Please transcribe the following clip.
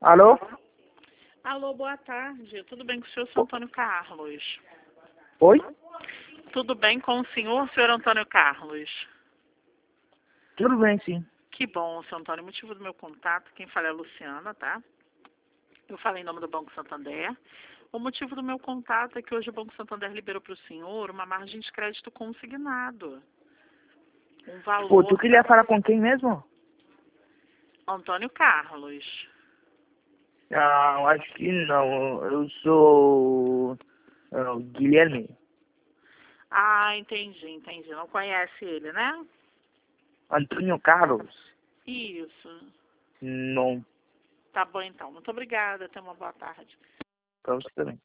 Alô? Alô, boa tarde. Tudo bem com o senhor Antônio Carlos? Oi? Tudo bem com o senhor Antônio Carlos? Tudo bem, sim. Que bom, senhor Antônio. O motivo do meu contato, quem fala é a Luciana, tá? Eu falei em nome do Banco Santander. O motivo do meu contato é que hoje o Banco Santander liberou para o senhor uma margem de crédito consignado. Um valor... Pô, tu queria falar com quem mesmo? Antônio Carlos. Ah, eu acho que não. Eu sou o Guilherme. Ah, entendi. Não conhece ele, né? Antônio Carlos? Isso. Não. Tá bom, então. Muito obrigada. Tenha uma boa tarde. Pra você também.